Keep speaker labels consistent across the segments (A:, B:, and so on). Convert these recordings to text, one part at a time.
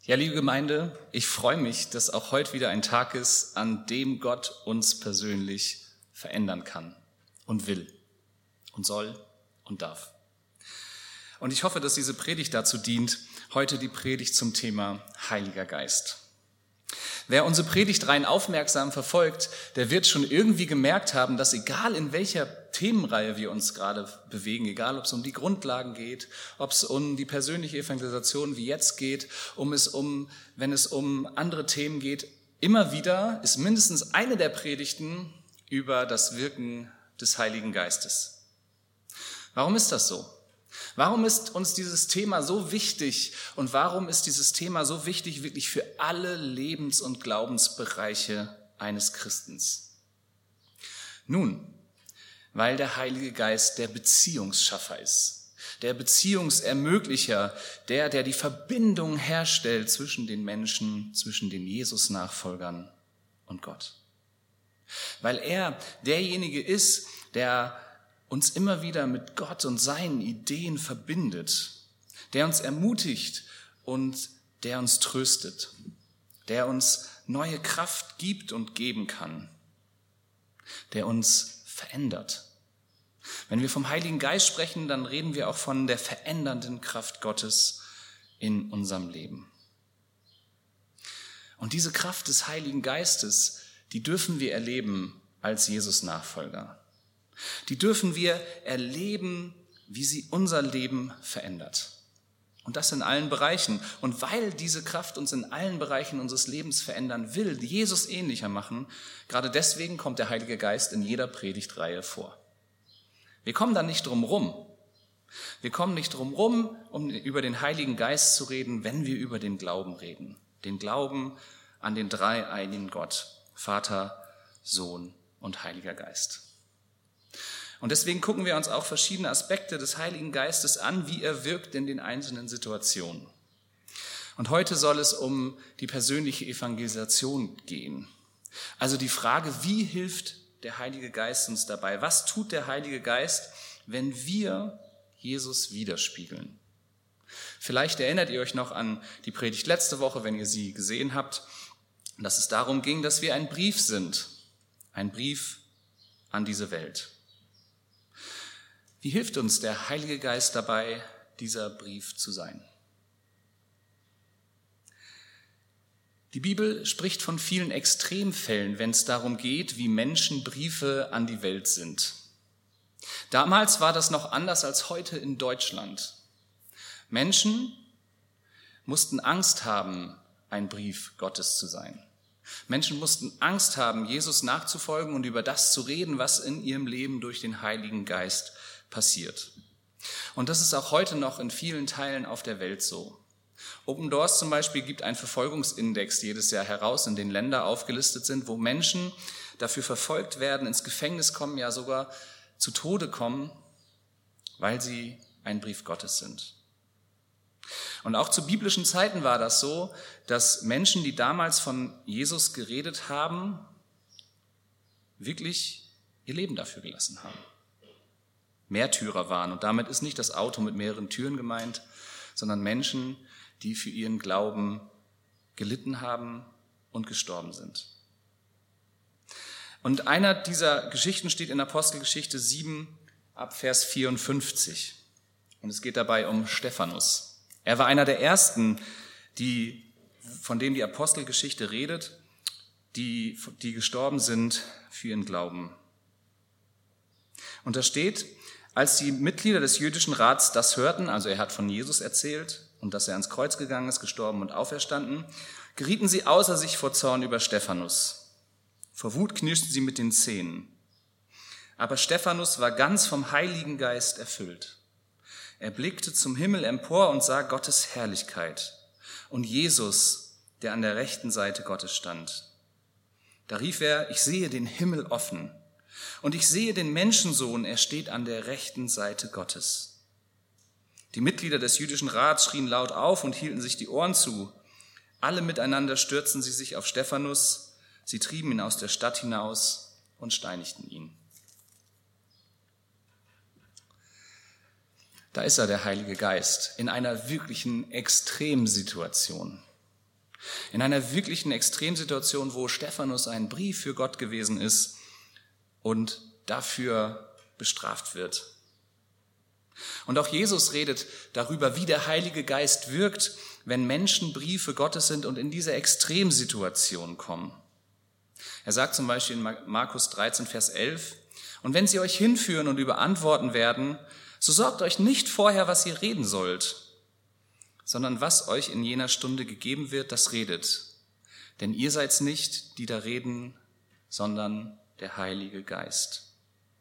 A: Ja, liebe Gemeinde, ich freue mich, dass auch heute wieder ein Tag ist, an dem Gott uns persönlich verändern kann und will und soll und darf. Und ich hoffe, dass diese Predigt dazu dient, heute die Predigt zum Thema Heiliger Geist. Wer unsere Predigtreihen aufmerksam verfolgt, der wird schon irgendwie gemerkt haben, dass egal in welcher Themenreihe wir uns gerade bewegen, egal ob es um die Grundlagen geht, ob es um die persönliche Evangelisation wie jetzt geht, wenn es um andere Themen geht, immer wieder ist mindestens eine der Predigten über das Wirken des Heiligen Geistes. Warum ist das so? Warum ist uns dieses Thema so wichtig und warum ist dieses Thema so wichtig wirklich für alle Lebens- und Glaubensbereiche eines Christens? Nun, weil der Heilige Geist der Beziehungsschaffer ist, der Beziehungsermöglicher, der die Verbindung herstellt zwischen den Menschen, zwischen den Jesus-Nachfolgern und Gott. Weil er derjenige ist, der uns immer wieder mit Gott und seinen Ideen verbindet, der uns ermutigt und der uns tröstet, der uns neue Kraft gibt und geben kann, der uns verändert. Wenn wir vom Heiligen Geist sprechen, dann reden wir auch von der verändernden Kraft Gottes in unserem Leben. Und diese Kraft des Heiligen Geistes, die dürfen wir erleben als Jesus-Nachfolger. Die dürfen wir erleben, wie sie unser Leben verändert. Und das in allen Bereichen. Und weil diese Kraft uns in allen Bereichen unseres Lebens verändern will, Jesus ähnlicher machen, gerade deswegen kommt der Heilige Geist in jeder Predigtreihe vor. Wir kommen da nicht drum rum. Wir kommen nicht drum rum, um über den Heiligen Geist zu reden, wenn wir über den Glauben reden. Den Glauben an den dreieinigen Gott, Vater, Sohn und Heiliger Geist. Und deswegen gucken wir uns auch verschiedene Aspekte des Heiligen Geistes an, wie er wirkt in den einzelnen Situationen. Und heute soll es um die persönliche Evangelisation gehen. Also die Frage, wie hilft der Heilige Geist uns dabei? Was tut der Heilige Geist, wenn wir Jesus widerspiegeln? Vielleicht erinnert ihr euch noch an die Predigt letzte Woche, wenn ihr sie gesehen habt, dass es darum ging, dass wir ein Brief sind. Ein Brief an diese Welt. Wie hilft uns der Heilige Geist dabei, dieser Brief zu sein? Die Bibel spricht von vielen Extremfällen, wenn es darum geht, wie Menschen Briefe an die Welt sind. Damals war das noch anders als heute in Deutschland. Menschen mussten Angst haben, ein Brief Gottes zu sein. Menschen mussten Angst haben, Jesus nachzufolgen und über das zu reden, was in ihrem Leben durch den Heiligen Geist passiert. Und das ist auch heute noch in vielen Teilen auf der Welt so. Open Doors zum Beispiel gibt einen Verfolgungsindex jedes Jahr heraus, in den Länder aufgelistet sind, wo Menschen dafür verfolgt werden, ins Gefängnis kommen, ja sogar zu Tode kommen, weil sie ein Brief Gottes sind. Und auch zu biblischen Zeiten war das so, dass Menschen, die damals von Jesus geredet haben, wirklich ihr Leben dafür gelassen haben. Märtyrer waren. Und damit ist nicht das Auto mit mehreren Türen gemeint, sondern Menschen, die für ihren Glauben gelitten haben und gestorben sind. Und einer dieser Geschichten steht in Apostelgeschichte 7 ab Vers 54. Und es geht dabei um Stephanus. Er war einer der ersten, von dem die Apostelgeschichte redet, die gestorben sind für ihren Glauben. Und da steht: Als die Mitglieder des jüdischen Rats das hörten, also er hat von Jesus erzählt und dass er ans Kreuz gegangen ist, gestorben und auferstanden, gerieten sie außer sich vor Zorn über Stephanus. Vor Wut knirschten sie mit den Zähnen. Aber Stephanus war ganz vom Heiligen Geist erfüllt. Er blickte zum Himmel empor und sah Gottes Herrlichkeit und Jesus, der an der rechten Seite Gottes stand. Da rief er: Ich sehe den Himmel offen. Und ich sehe den Menschensohn, er steht an der rechten Seite Gottes. Die Mitglieder des jüdischen Rats schrien laut auf und hielten sich die Ohren zu. Alle miteinander stürzten sie sich auf Stephanus, sie trieben ihn aus der Stadt hinaus und steinigten ihn. Da ist er, der Heilige Geist, in einer wirklichen Extremsituation. In einer wirklichen Extremsituation, wo Stephanus ein Brief für Gott gewesen ist und dafür bestraft wird. Und auch Jesus redet darüber, wie der Heilige Geist wirkt, wenn Menschen Briefe Gottes sind und in diese Extremsituation kommen. Er sagt zum Beispiel in Markus 13, Vers 11, und wenn sie euch hinführen und überantworten werden, so sorgt euch nicht vorher, was ihr reden sollt, sondern was euch in jener Stunde gegeben wird, das redet. Denn ihr seid's nicht, die da reden, sondern der Heilige Geist.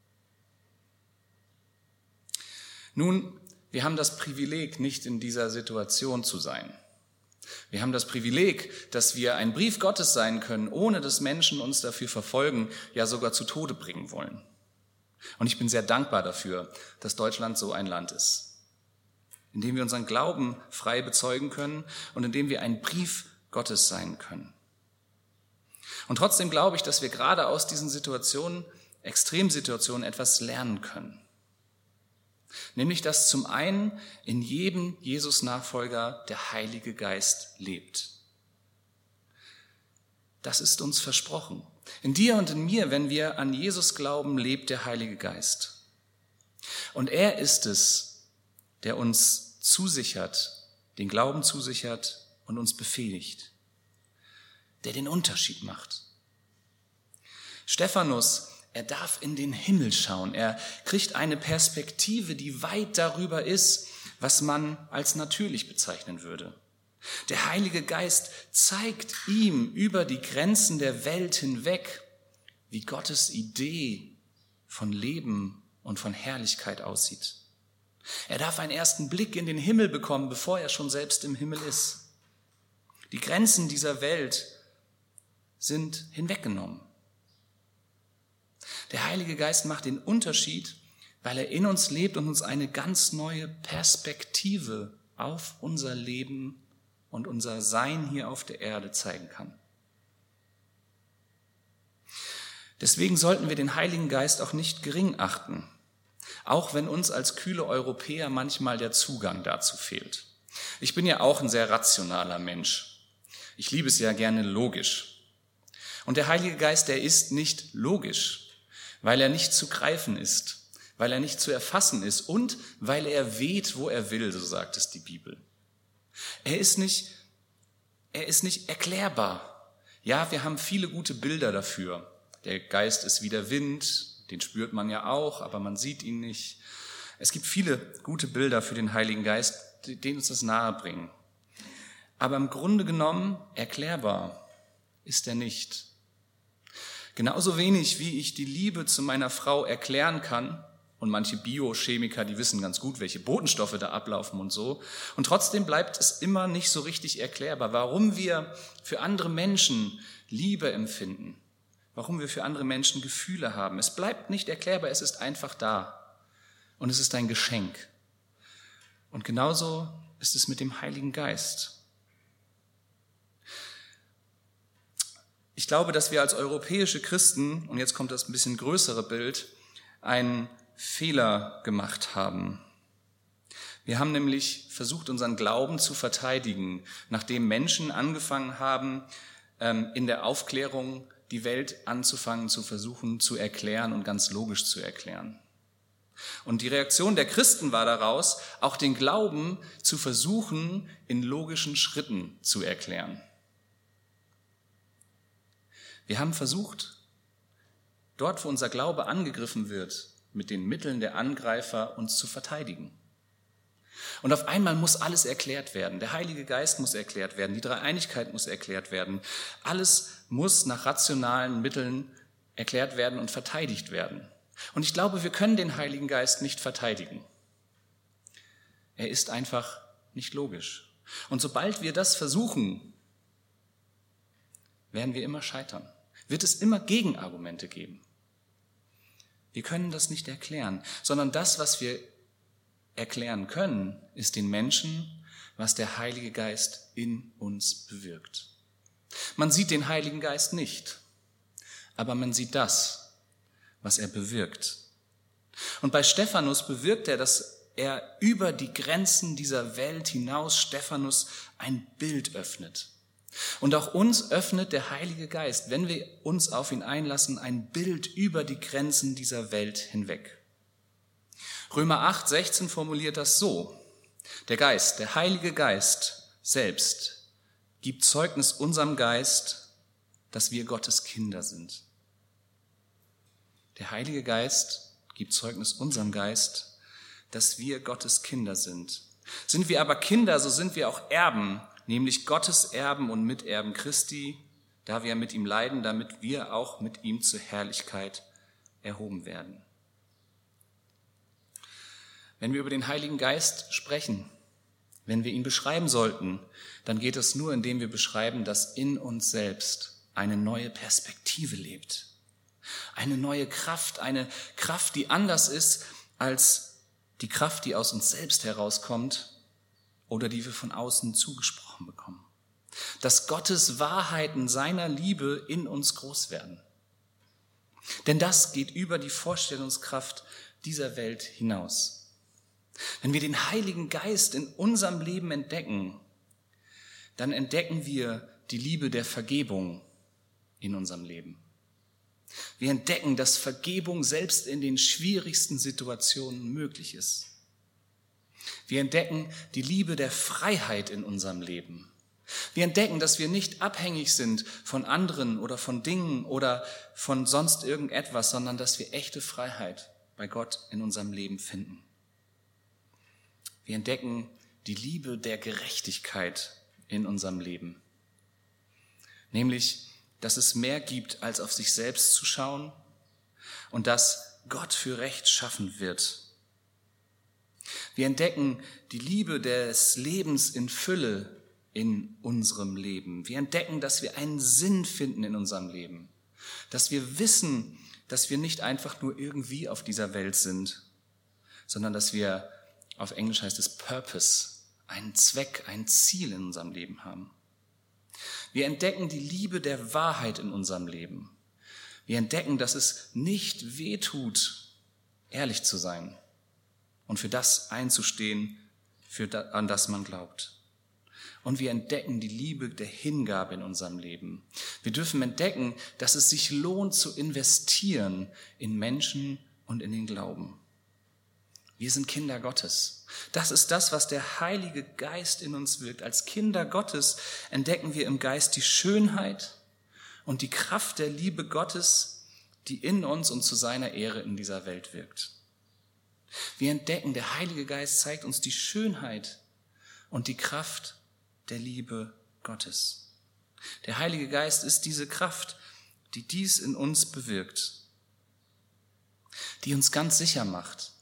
A: Nun, wir haben das Privileg, nicht in dieser Situation zu sein. Wir haben das Privileg, dass wir ein Brief Gottes sein können, ohne dass Menschen uns dafür verfolgen, ja sogar zu Tode bringen wollen. Und ich bin sehr dankbar dafür, dass Deutschland so ein Land ist, in dem wir unseren Glauben frei bezeugen können und in dem wir ein Brief Gottes sein können. Und trotzdem glaube ich, dass wir gerade aus diesen Situationen, Extremsituationen, etwas lernen können. Nämlich, dass zum einen in jedem Jesus-Nachfolger der Heilige Geist lebt. Das ist uns versprochen. In dir und in mir, wenn wir an Jesus glauben, lebt der Heilige Geist. Und er ist es, der uns zusichert, den Glauben zusichert und uns befähigt, der den Unterschied macht. Stephanus, er darf in den Himmel schauen. Er kriegt eine Perspektive, die weit darüber ist, was man als natürlich bezeichnen würde. Der Heilige Geist zeigt ihm über die Grenzen der Welt hinweg, wie Gottes Idee von Leben und von Herrlichkeit aussieht. Er darf einen ersten Blick in den Himmel bekommen, bevor er schon selbst im Himmel ist. Die Grenzen dieser Welt sind hinweggenommen. Der Heilige Geist macht den Unterschied, weil er in uns lebt und uns eine ganz neue Perspektive auf unser Leben und unser Sein hier auf der Erde zeigen kann. Deswegen sollten wir den Heiligen Geist auch nicht gering achten, auch wenn uns als kühle Europäer manchmal der Zugang dazu fehlt. Ich bin ja auch ein sehr rationaler Mensch. Ich liebe es ja gerne logisch. Und der Heilige Geist, der ist nicht logisch, weil er nicht zu greifen ist, weil er nicht zu erfassen ist und weil er weht, wo er will, so sagt es die Bibel. Er ist nicht erklärbar. Ja, wir haben viele gute Bilder dafür. Der Geist ist wie der Wind, den spürt man ja auch, aber man sieht ihn nicht. Es gibt viele gute Bilder für den Heiligen Geist, die uns das nahe bringen. Aber im Grunde genommen erklärbar ist er nicht. Genauso wenig, wie ich die Liebe zu meiner Frau erklären kann, und manche Biochemiker, die wissen ganz gut, welche Botenstoffe da ablaufen und so. Und trotzdem bleibt es immer nicht so richtig erklärbar, warum wir für andere Menschen Liebe empfinden, warum wir für andere Menschen Gefühle haben. Es bleibt nicht erklärbar, es ist einfach da. Und es ist ein Geschenk. Und genauso ist es mit dem Heiligen Geist. Ich glaube, dass wir als europäische Christen, und jetzt kommt das ein bisschen größere Bild, einen Fehler gemacht haben. Wir haben nämlich versucht, unseren Glauben zu verteidigen, nachdem Menschen angefangen haben, in der Aufklärung die Welt anzufangen, zu versuchen zu erklären und ganz logisch zu erklären. Und die Reaktion der Christen war daraus, auch den Glauben zu versuchen, in logischen Schritten zu erklären. Wir haben versucht, dort, wo unser Glaube angegriffen wird, mit den Mitteln der Angreifer uns zu verteidigen. Und auf einmal muss alles erklärt werden. Der Heilige Geist muss erklärt werden, die Dreieinigkeit muss erklärt werden. Alles muss nach rationalen Mitteln erklärt werden und verteidigt werden. Und ich glaube, wir können den Heiligen Geist nicht verteidigen. Er ist einfach nicht logisch. Und sobald wir das versuchen, werden wir immer scheitern. Wird es immer Gegenargumente geben. Wir können das nicht erklären, sondern das, was wir erklären können, ist den Menschen, was der Heilige Geist in uns bewirkt. Man sieht den Heiligen Geist nicht, aber man sieht das, was er bewirkt. Und bei Stephanus bewirkt er, dass er über die Grenzen dieser Welt hinaus Stephanus ein Bild öffnet. Und auch uns öffnet der Heilige Geist, wenn wir uns auf ihn einlassen, ein Bild über die Grenzen dieser Welt hinweg. Römer 8,16 formuliert das so: Der Geist, der Heilige Geist selbst, gibt Zeugnis unserem Geist, dass wir Gottes Kinder sind. Der Heilige Geist gibt Zeugnis unserem Geist, dass wir Gottes Kinder sind. Sind wir aber Kinder, so sind wir auch Erben, nämlich Gottes Erben und Miterben Christi, da wir mit ihm leiden, damit wir auch mit ihm zur Herrlichkeit erhoben werden. Wenn wir über den Heiligen Geist sprechen, wenn wir ihn beschreiben sollten, dann geht es nur, indem wir beschreiben, dass in uns selbst eine neue Perspektive lebt. Eine neue Kraft, eine Kraft, die anders ist als die Kraft, die aus uns selbst herauskommt oder die wir von außen zugesprochen bekommen. Dass Gottes Wahrheiten seiner Liebe in uns groß werden. Denn das geht über die Vorstellungskraft dieser Welt hinaus. Wenn wir den Heiligen Geist in unserem Leben entdecken, dann entdecken wir die Liebe der Vergebung in unserem Leben. Wir entdecken, dass Vergebung selbst in den schwierigsten Situationen möglich ist. Wir entdecken die Liebe der Freiheit in unserem Leben. Wir entdecken, dass wir nicht abhängig sind von anderen oder von Dingen oder von sonst irgendetwas, sondern dass wir echte Freiheit bei Gott in unserem Leben finden. Wir entdecken die Liebe der Gerechtigkeit in unserem Leben. Nämlich, dass es mehr gibt, als auf sich selbst zu schauen und dass Gott für Recht schaffen wird. Wir entdecken die Liebe des Lebens in Fülle in unserem Leben. Wir entdecken, dass wir einen Sinn finden in unserem Leben. Dass wir wissen, dass wir nicht einfach nur irgendwie auf dieser Welt sind, sondern dass wir, auf Englisch heißt es Purpose, einen Zweck, ein Ziel in unserem Leben haben. Wir entdecken die Liebe der Wahrheit in unserem Leben. Wir entdecken, dass es nicht wehtut, ehrlich zu sein und für das einzustehen, an das man glaubt. Und wir entdecken die Liebe der Hingabe in unserem Leben. Wir dürfen entdecken, dass es sich lohnt zu investieren in Menschen und in den Glauben. Wir sind Kinder Gottes. Das ist das, was der Heilige Geist in uns wirkt. Als Kinder Gottes entdecken wir im Geist die Schönheit und die Kraft der Liebe Gottes, die in uns und zu seiner Ehre in dieser Welt wirkt. Wir entdecken, der Heilige Geist zeigt uns die Schönheit und die Kraft der Liebe Gottes. Der Heilige Geist ist diese Kraft, die dies in uns bewirkt, die uns ganz sicher macht.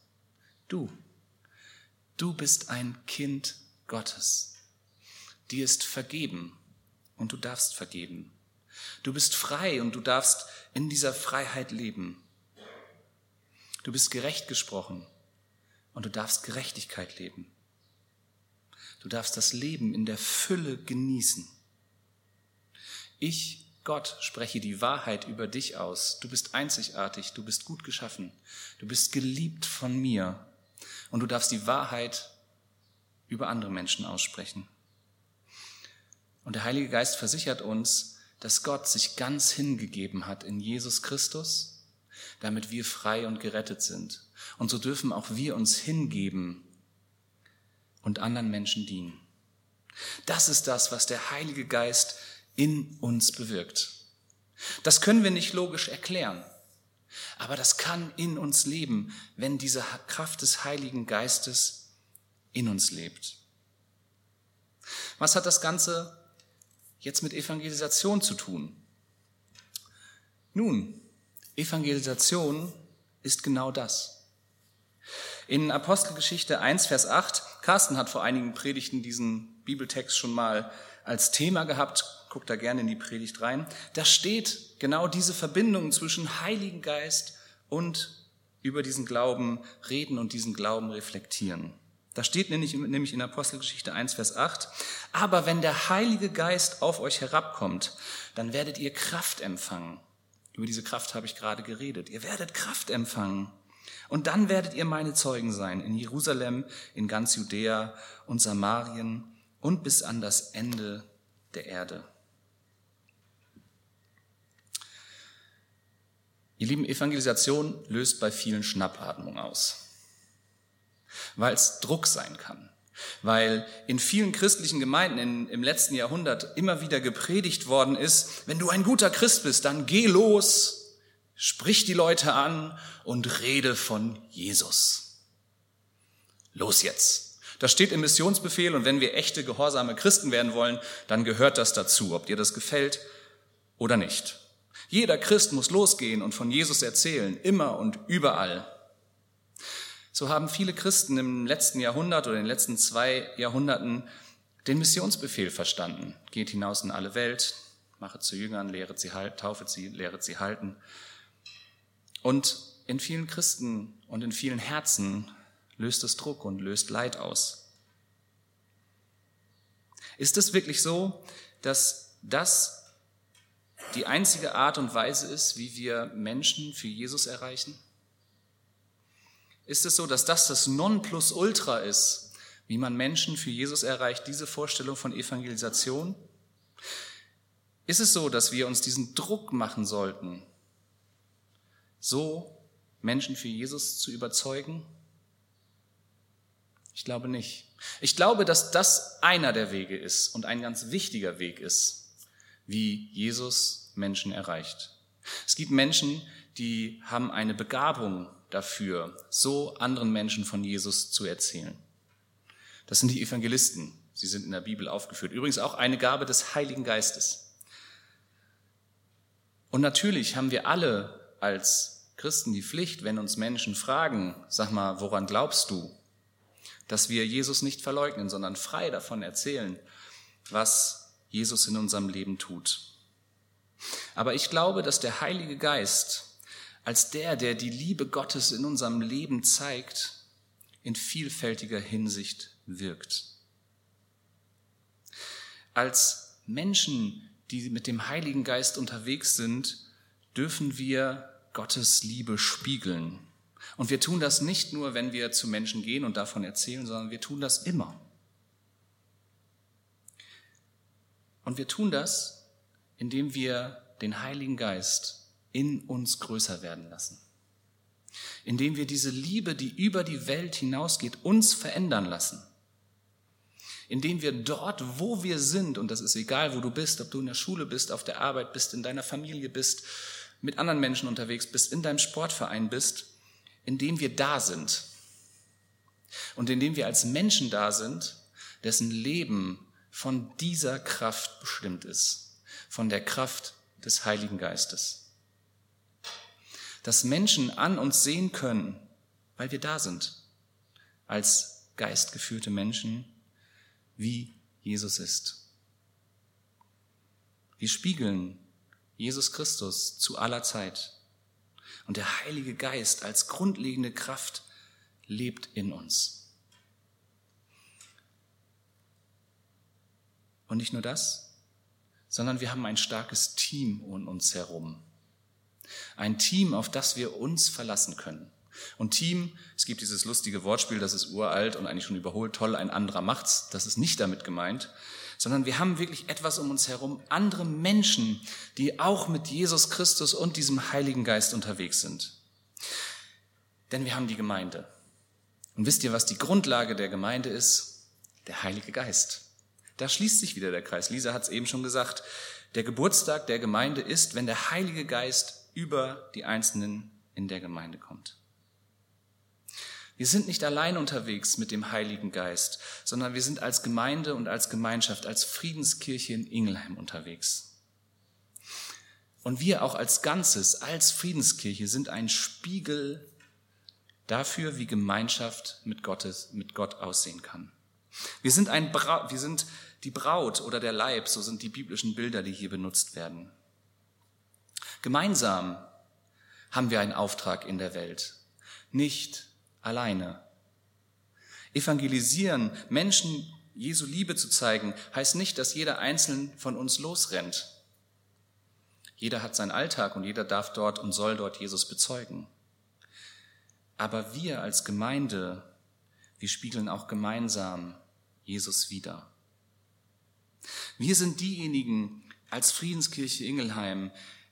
A: Du bist ein Kind Gottes. Dir ist vergeben und du darfst vergeben. Du bist frei und du darfst in dieser Freiheit leben. Du bist gerecht gesprochen und du darfst Gerechtigkeit leben. Du darfst das Leben in der Fülle genießen. Ich, Gott, spreche die Wahrheit über dich aus. Du bist einzigartig, du bist gut geschaffen, du bist geliebt von mir. Und du darfst die Wahrheit über andere Menschen aussprechen. Und der Heilige Geist versichert uns, dass Gott sich ganz hingegeben hat in Jesus Christus, damit wir frei und gerettet sind. Und so dürfen auch wir uns hingeben und anderen Menschen dienen. Das ist das, was der Heilige Geist in uns bewirkt. Das können wir nicht logisch erklären. Aber das kann in uns leben, wenn diese Kraft des Heiligen Geistes in uns lebt. Was hat das Ganze jetzt mit Evangelisation zu tun? Nun, Evangelisation ist genau das. In Apostelgeschichte 1, Vers 8, Carsten hat vor einigen Predigten diesen Bibeltext schon mal als Thema gehabt, guckt da gerne in die Predigt rein. Da steht genau diese Verbindung zwischen Heiligen Geist und über diesen Glauben reden und diesen Glauben reflektieren. Da steht nämlich in Apostelgeschichte 1, Vers 8, aber wenn der Heilige Geist auf euch herabkommt, dann werdet ihr Kraft empfangen. Über diese Kraft habe ich gerade geredet. Ihr werdet Kraft empfangen. Und dann werdet ihr meine Zeugen sein in Jerusalem, in ganz Judäa und Samarien und bis an das Ende der Erde. Ihr Lieben, Evangelisation löst bei vielen Schnappatmung aus, weil es Druck sein kann, weil in vielen christlichen Gemeinden im letzten Jahrhundert immer wieder gepredigt worden ist, wenn du ein guter Christ bist, dann geh los, sprich die Leute an und rede von Jesus. Los jetzt. Das steht im Missionsbefehl und wenn wir echte, gehorsame Christen werden wollen, dann gehört das dazu, ob dir das gefällt oder nicht. Jeder Christ muss losgehen und von Jesus erzählen, immer und überall. So haben viele Christen im letzten Jahrhundert oder in den letzten 2 Jahrhunderten den Missionsbefehl verstanden. Geht hinaus in alle Welt, machet zu Jüngern, lehret sie halten, taufet sie, lehret sie halten. Und in vielen Christen und in vielen Herzen löst es Druck und löst Leid aus. Ist es wirklich so, dass das die einzige Art und Weise ist, wie wir Menschen für Jesus erreichen? Ist es so, dass das Nonplusultra ist, wie man Menschen für Jesus erreicht, diese Vorstellung von Evangelisation? Ist es so, dass wir uns diesen Druck machen sollten, so Menschen für Jesus zu überzeugen? Ich glaube nicht. Ich glaube, dass das einer der Wege ist und ein ganz wichtiger Weg ist, wie Jesus Menschen erreicht. Es gibt Menschen, die haben eine Begabung dafür, so anderen Menschen von Jesus zu erzählen. Das sind die Evangelisten. Sie sind in der Bibel aufgeführt. Übrigens auch eine Gabe des Heiligen Geistes. Und natürlich haben wir alle als Christen die Pflicht, wenn uns Menschen fragen, sag mal, woran glaubst du? Dass wir Jesus nicht verleugnen, sondern frei davon erzählen, was Jesus in unserem Leben tut. Aber ich glaube, dass der Heilige Geist als der die Liebe Gottes in unserem Leben zeigt, in vielfältiger Hinsicht wirkt. Als Menschen, die mit dem Heiligen Geist unterwegs sind, dürfen wir Gottes Liebe spiegeln. Und wir tun das nicht nur, wenn wir zu Menschen gehen und davon erzählen, sondern wir tun das immer. Und wir tun das, indem wir den Heiligen Geist in uns größer werden lassen. Indem wir diese Liebe, die über die Welt hinausgeht, uns verändern lassen. Indem wir dort, wo wir sind, und das ist egal, wo du bist, ob du in der Schule bist, auf der Arbeit bist, in deiner Familie bist, mit anderen Menschen unterwegs bist, in deinem Sportverein bist, indem wir da sind. Und indem wir als Menschen da sind, dessen Leben von dieser Kraft bestimmt ist, von der Kraft des Heiligen Geistes. Dass Menschen an uns sehen können, weil wir da sind, als geistgeführte Menschen, wie Jesus ist. Wir spiegeln Jesus Christus zu aller Zeit und der Heilige Geist als grundlegende Kraft lebt in uns. Und nicht nur das, sondern wir haben ein starkes Team um uns herum. Ein Team, auf das wir uns verlassen können. Und Team, es gibt dieses lustige Wortspiel, das ist uralt und eigentlich schon überholt, toll, ein anderer macht's. Das ist nicht damit gemeint, sondern wir haben wirklich etwas um uns herum, andere Menschen, die auch mit Jesus Christus und diesem Heiligen Geist unterwegs sind. Denn wir haben die Gemeinde. Und wisst ihr, was die Grundlage der Gemeinde ist? Der Heilige Geist. Da schließt sich wieder der Kreis. Lisa hat es eben schon gesagt. Der Geburtstag der Gemeinde ist, wenn der Heilige Geist über die Einzelnen in der Gemeinde kommt. Wir sind nicht allein unterwegs mit dem Heiligen Geist, sondern wir sind als Gemeinde und als Gemeinschaft, als Friedenskirche in Ingelheim unterwegs. Und wir auch als Ganzes, als Friedenskirche sind ein Spiegel dafür, wie Gemeinschaft mit Gott aussehen kann. Wir sind die Braut oder der Leib, so sind die biblischen Bilder, die hier benutzt werden. Gemeinsam haben wir einen Auftrag in der Welt, nicht alleine. Evangelisieren, Menschen Jesu Liebe zu zeigen, heißt nicht, dass jeder Einzelne von uns losrennt. Jeder hat seinen Alltag und jeder darf dort und soll dort Jesus bezeugen. Aber wir als Gemeinde, wir spiegeln auch gemeinsam Jesus wider. Wir sind diejenigen als Friedenskirche Ingelheim,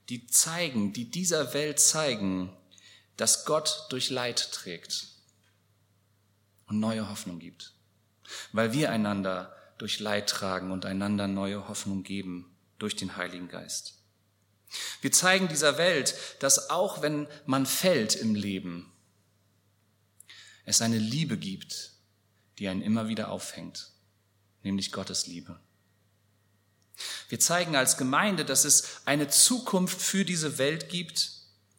A: die dieser Welt zeigen, dass Gott durch Leid trägt und neue Hoffnung gibt, weil wir einander durch Leid tragen und einander neue Hoffnung geben durch den Heiligen Geist. Wir zeigen dieser Welt, dass auch wenn man fällt im Leben, es eine Liebe gibt, die einen immer wieder auffängt, nämlich Gottes Liebe. Wir zeigen als Gemeinde, dass es eine Zukunft für diese Welt gibt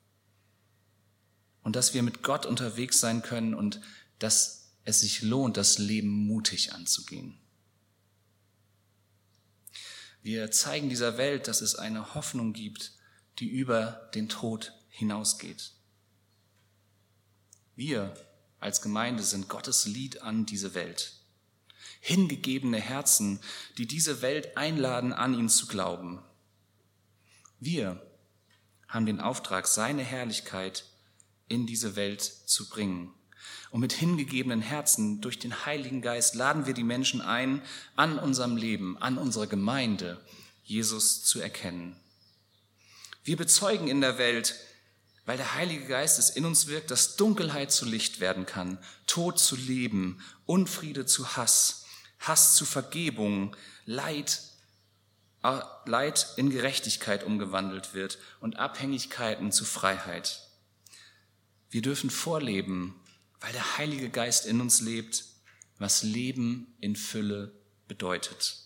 A: und dass wir mit Gott unterwegs sein können und dass es sich lohnt, das Leben mutig anzugehen. Wir zeigen dieser Welt, dass es eine Hoffnung gibt, die über den Tod hinausgeht. Wir als Gemeinde sind Gottes Lied an diese Welt. Hingegebene Herzen, die diese Welt einladen, an ihn zu glauben. Wir haben den Auftrag, seine Herrlichkeit in diese Welt zu bringen. Und mit hingegebenen Herzen durch den Heiligen Geist laden wir die Menschen ein, an unserem Leben, an unserer Gemeinde, Jesus zu erkennen. Wir bezeugen in der Welt, weil der Heilige Geist es in uns wirkt, dass Dunkelheit zu Licht werden kann, Tod zu Leben, Unfriede zu Hass, Hass zu Vergebung, Leid in Gerechtigkeit umgewandelt wird und Abhängigkeiten zu Freiheit. Wir dürfen vorleben, weil der Heilige Geist in uns lebt, was Leben in Fülle bedeutet.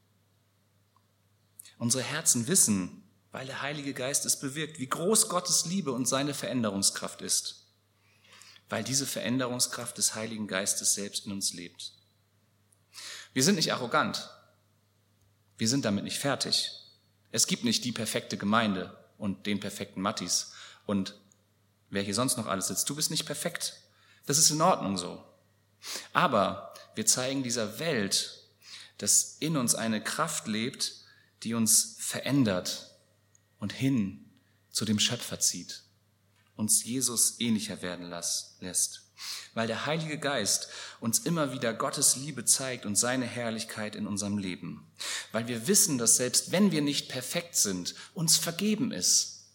A: Unsere Herzen wissen, weil der Heilige Geist es bewirkt, wie groß Gottes Liebe und seine Veränderungskraft ist, weil diese Veränderungskraft des Heiligen Geistes selbst in uns lebt. Wir sind nicht arrogant, wir sind damit nicht fertig. Es gibt nicht die perfekte Gemeinde und den perfekten Mattis und wer hier sonst noch alles sitzt. Du bist nicht perfekt, das ist in Ordnung so. Aber wir zeigen dieser Welt, dass in uns eine Kraft lebt, die uns verändert und hin zu dem Schöpfer zieht, uns Jesus ähnlicher werden lässt, weil der Heilige Geist uns immer wieder Gottes Liebe zeigt und seine Herrlichkeit in unserem Leben, weil wir wissen, dass selbst wenn wir nicht perfekt sind, uns vergeben ist.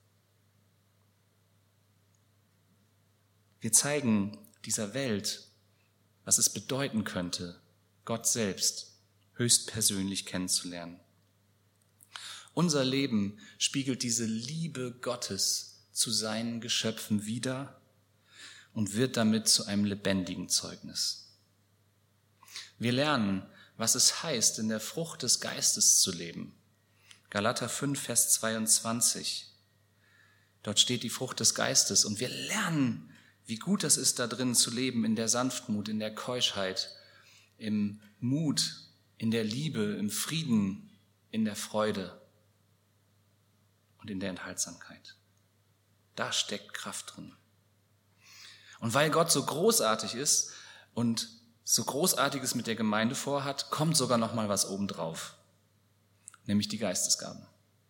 A: Wir zeigen dieser Welt, was es bedeuten könnte, Gott selbst höchstpersönlich kennenzulernen. Unser Leben spiegelt diese Liebe Gottes zu seinen Geschöpfen wider und wird damit zu einem lebendigen Zeugnis. Wir lernen, was es heißt, in der Frucht des Geistes zu leben. Galater 5, Vers 22. Dort steht die Frucht des Geistes und wir lernen, wie gut es ist, da drin zu leben, in der Sanftmut, in der Keuschheit, im Mut, in der Liebe, im Frieden, in der Freude und in der Enthaltsamkeit. Da steckt Kraft drin. Und weil Gott so großartig ist und so Großartiges mit der Gemeinde vorhat, kommt sogar noch mal was obendrauf, nämlich die Geistesgaben.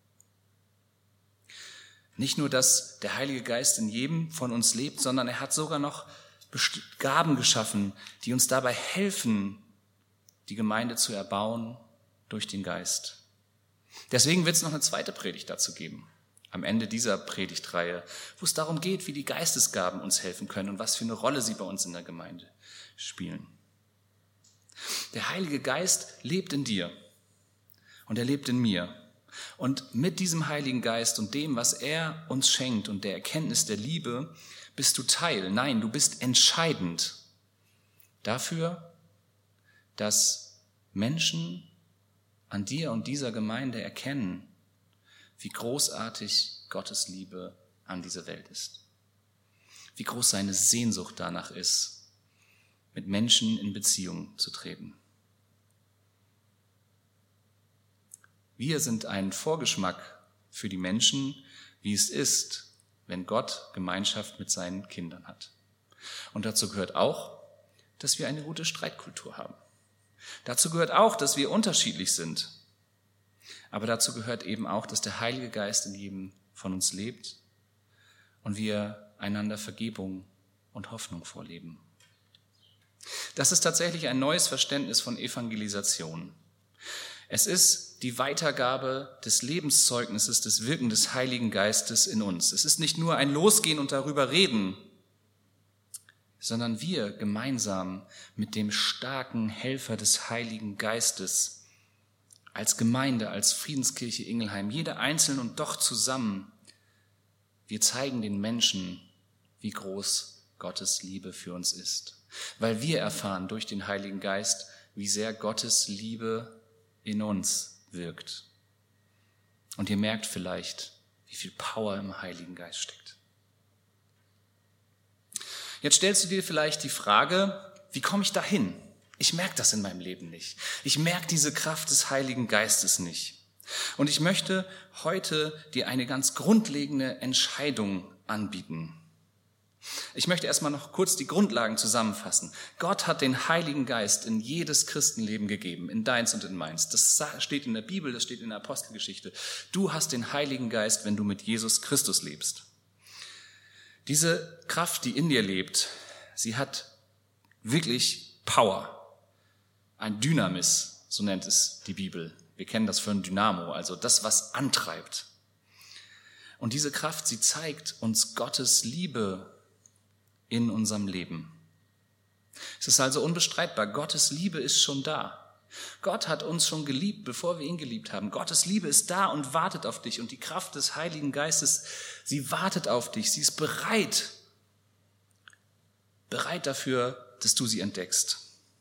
A: Nicht nur, dass der Heilige Geist in jedem von uns lebt, sondern er hat sogar noch Gaben geschaffen, die uns dabei helfen, die Gemeinde zu erbauen durch den Geist. Deswegen wird es noch eine zweite Predigt dazu geben, am Ende dieser Predigtreihe, wo es darum geht, wie die Geistesgaben uns helfen können und was für eine Rolle sie bei uns in der Gemeinde spielen. Der Heilige Geist lebt in dir und er lebt in mir. Und mit diesem Heiligen Geist und dem, was er uns schenkt und der Erkenntnis der Liebe, bist du Teil, nein, du bist entscheidend dafür, dass Menschen an dir und dieser Gemeinde erkennen, wie großartig Gottes Liebe an diese Welt ist. Wie groß seine Sehnsucht danach ist, mit Menschen in Beziehung zu treten. Wir sind ein Vorgeschmack für die Menschen, wie es ist, wenn Gott Gemeinschaft mit seinen Kindern hat. Und dazu gehört auch, dass wir eine gute Streitkultur haben. Dazu gehört auch, dass wir unterschiedlich sind. Aber dazu gehört eben auch, dass der Heilige Geist in jedem von uns lebt und wir einander Vergebung und Hoffnung vorleben. Das ist tatsächlich ein neues Verständnis von Evangelisation. Es ist die Weitergabe des Lebenszeugnisses, des Wirken des Heiligen Geistes in uns. Es ist nicht nur ein Losgehen und darüber reden, sondern wir gemeinsam mit dem starken Helfer des Heiligen Geistes, als Gemeinde, als Friedenskirche Ingelheim, jeder einzeln und doch zusammen, wir zeigen den Menschen, wie groß Gottes Liebe für uns ist. Weil wir erfahren durch den Heiligen Geist, wie sehr Gottes Liebe in uns wirkt. Und ihr merkt vielleicht, wie viel Power im Heiligen Geist steckt. Jetzt stellst du dir vielleicht die Frage, wie komme ich dahin? Ich merke das in meinem Leben nicht. Ich merke diese Kraft des Heiligen Geistes nicht. Und ich möchte heute dir eine ganz grundlegende Entscheidung anbieten. Ich möchte erstmal noch kurz die Grundlagen zusammenfassen. Gott hat den Heiligen Geist in jedes Christenleben gegeben, in deins und in meins. Das steht in der Bibel, das steht in der Apostelgeschichte. Du hast den Heiligen Geist, wenn du mit Jesus Christus lebst. Diese Kraft, die in dir lebt, sie hat wirklich Power. Ein Dynamis, so nennt es die Bibel. Wir kennen das für ein Dynamo, also das, was antreibt. Und diese Kraft, sie zeigt uns Gottes Liebe in unserem Leben. Es ist also unbestreitbar, Gottes Liebe ist schon da. Gott hat uns schon geliebt, bevor wir ihn geliebt haben. Gottes Liebe ist da und wartet auf dich. Und die Kraft des Heiligen Geistes, sie wartet auf dich. Sie ist bereit dafür, dass du sie entdeckst.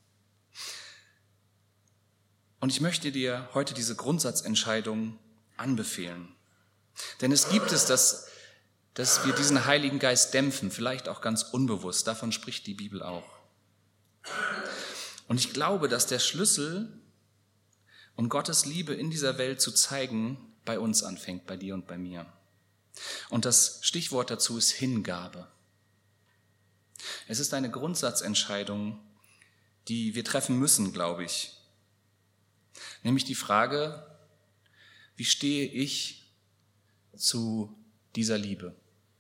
A: Und ich möchte dir heute diese Grundsatzentscheidung anbefehlen. Denn es gibt es, dass wir diesen Heiligen Geist dämpfen, vielleicht auch ganz unbewusst. Davon spricht die Bibel auch. Und ich glaube, dass der Schlüssel, um Gottes Liebe in dieser Welt zu zeigen, bei uns anfängt, bei dir und bei mir. Und das Stichwort dazu ist Hingabe. Es ist eine Grundsatzentscheidung, die wir treffen müssen, glaube ich. Nämlich die Frage, wie stehe ich zu dieser Liebe?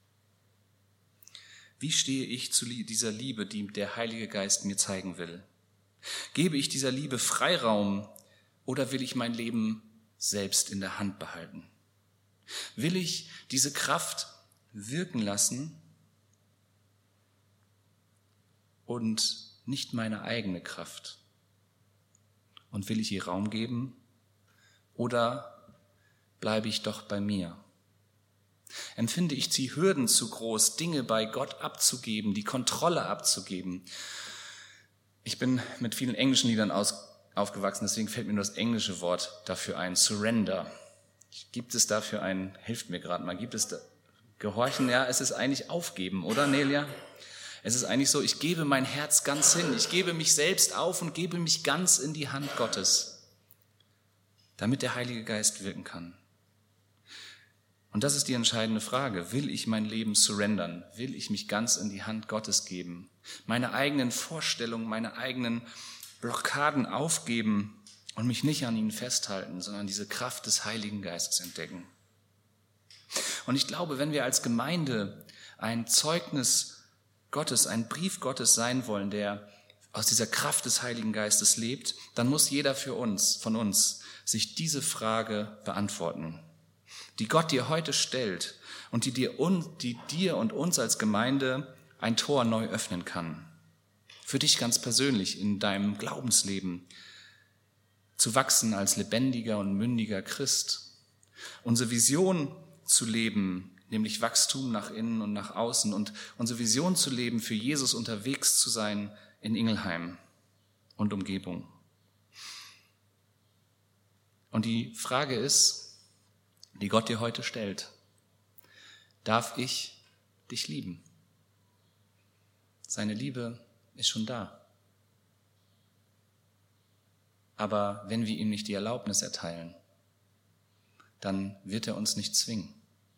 A: Wie stehe ich zu dieser Liebe, die der Heilige Geist mir zeigen will? Gebe ich dieser Liebe Freiraum oder will ich mein Leben selbst in der Hand behalten? Will ich diese Kraft wirken lassen und nicht meine eigene Kraft? Und will ich ihr Raum geben oder bleibe ich doch bei mir? Empfinde ich die Hürden zu groß, Dinge bei Gott abzugeben, die Kontrolle abzugeben? Ich bin mit vielen englischen Liedern aufgewachsen, deswegen fällt mir nur das englische Wort dafür ein, Surrender. Gibt es dafür hilft mir gerade mal, gibt es da Gehorchen? Ja, es ist eigentlich aufgeben, oder Nelia? Es ist eigentlich so, ich gebe mein Herz ganz hin, ich gebe mich selbst auf und gebe mich ganz in die Hand Gottes, damit der Heilige Geist wirken kann. Und das ist die entscheidende Frage. Will ich mein Leben surrendern? Will ich mich ganz in die Hand Gottes geben? Meine eigenen Vorstellungen, meine eigenen Blockaden aufgeben und mich nicht an ihnen festhalten, sondern diese Kraft des Heiligen Geistes entdecken. Und ich glaube, wenn wir als Gemeinde ein Zeugnis Gottes, ein Brief Gottes sein wollen, der aus dieser Kraft des Heiligen Geistes lebt, dann muss jeder von uns sich diese Frage beantworten, die Gott dir heute stellt und die dir und uns als Gemeinde ein Tor neu öffnen kann. Für dich ganz persönlich in deinem Glaubensleben zu wachsen als lebendiger und mündiger Christ. Unsere Vision zu leben, nämlich Wachstum nach innen und nach außen und unsere Vision zu leben, für Jesus unterwegs zu sein in Ingelheim und Umgebung. Und die Frage ist, die Gott dir heute stellt: Darf ich dich lieben? Seine Liebe ist schon da. Aber wenn wir ihm nicht die Erlaubnis erteilen, dann wird er uns nicht zwingen.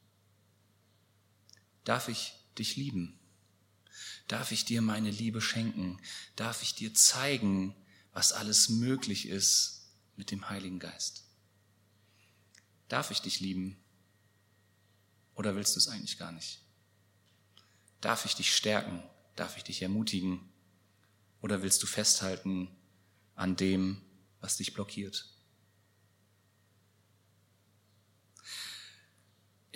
A: Darf ich dich lieben? Darf ich dir meine Liebe schenken? Darf ich dir zeigen, was alles möglich ist mit dem Heiligen Geist? Darf ich dich lieben? Oder willst du es eigentlich gar nicht? Darf ich dich stärken? Darf ich dich ermutigen? Oder willst du festhalten an dem, was dich blockiert?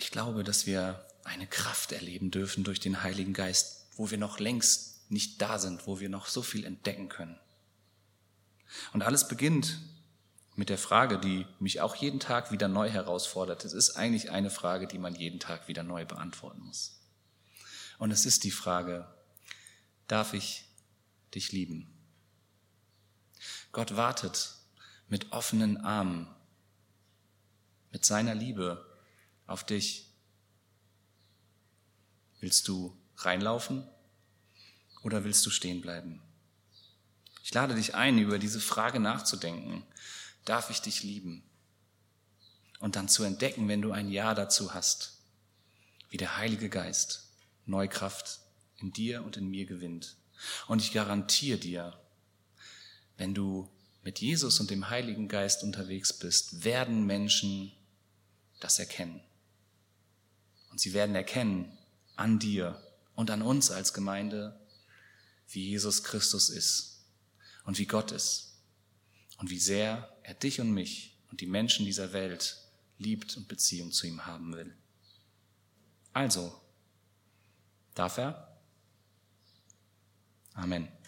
A: ich glaube, dass wir eine Kraft erleben dürfen durch den Heiligen Geist, wo wir noch längst nicht da sind, wo wir noch so viel entdecken können. Und alles beginnt mit der Frage, die mich auch jeden Tag wieder neu herausfordert. Es ist eigentlich eine Frage, die man jeden Tag wieder neu beantworten muss. Und es ist die Frage, darf ich dich lieben? Gott wartet mit offenen Armen, mit seiner Liebe auf dich. Willst du reinlaufen oder willst du stehen bleiben? Ich lade dich ein, über diese Frage nachzudenken. Darf ich dich lieben? Und dann zu entdecken, wenn du ein Ja dazu hast, wie der Heilige Geist Neukraft in dir und in mir gewinnt. Und ich garantiere dir, wenn du mit Jesus und dem Heiligen Geist unterwegs bist, werden Menschen das erkennen. Und sie werden erkennen an dir und an uns als Gemeinde, wie Jesus Christus ist und wie Gott ist und wie sehr er dich und mich und die Menschen dieser Welt liebt und Beziehung zu ihm haben will. Also, darf er? Amen.